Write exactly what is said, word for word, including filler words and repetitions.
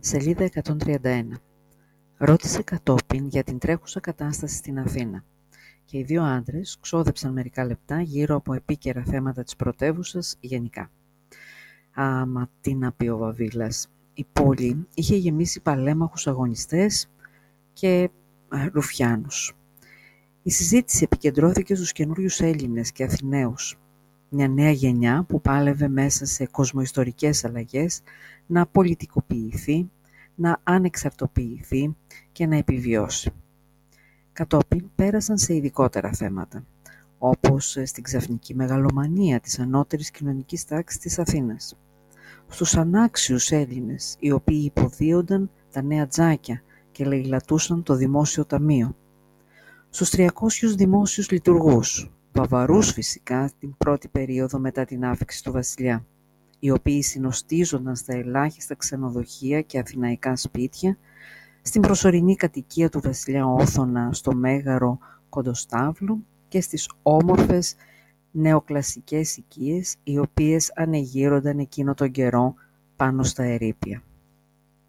Σελίδα εκατόν τριάντα ένα. Ρώτησε κατόπιν για την τρέχουσα κατάσταση στην Αθήνα και οι δύο άντρες ξόδεψαν μερικά λεπτά γύρω από επίκαιρα θέματα της πρωτεύουσας γενικά. «Α, μα τι να πει ο Βαβίλας. Η πόλη είχε γεμίσει παλέμαχους αγωνιστές και α, ρουφιάνους. Η συζήτηση επικεντρώθηκε στους καινούριους Έλληνες και Αθηναίους, μια νέα γενιά που πάλευε μέσα σε κοσμοϊστορικές αλλαγές να πολιτικοποιηθεί, να ανεξαρτοποιηθεί και να επιβιώσει. Κατόπιν πέρασαν σε ειδικότερα θέματα, όπως στην ξαφνική μεγαλομανία της ανώτερης κοινωνικής τάξης της Αθήνας, στους ανάξιους Έλληνες, οι οποίοι υποδίονταν τα νέα τζάκια και λαιλατούσαν το δημόσιο ταμείο, στους τριακόσιους δημόσιους λειτουργούς, βαβαρούς φυσικά την πρώτη περίοδο μετά την άφιξη του βασιλιά, οι οποίοι συνοστίζονταν στα ελάχιστα ξενοδοχεία και αθηναϊκά σπίτια, στην προσωρινή κατοικία του βασιλιά Όθωνα στο Μέγαρο Κοντοστάβλου και στις όμορφες νεοκλασικές οικίες οι οποίες ανεγείρονταν εκείνο τον καιρό πάνω στα ερείπια.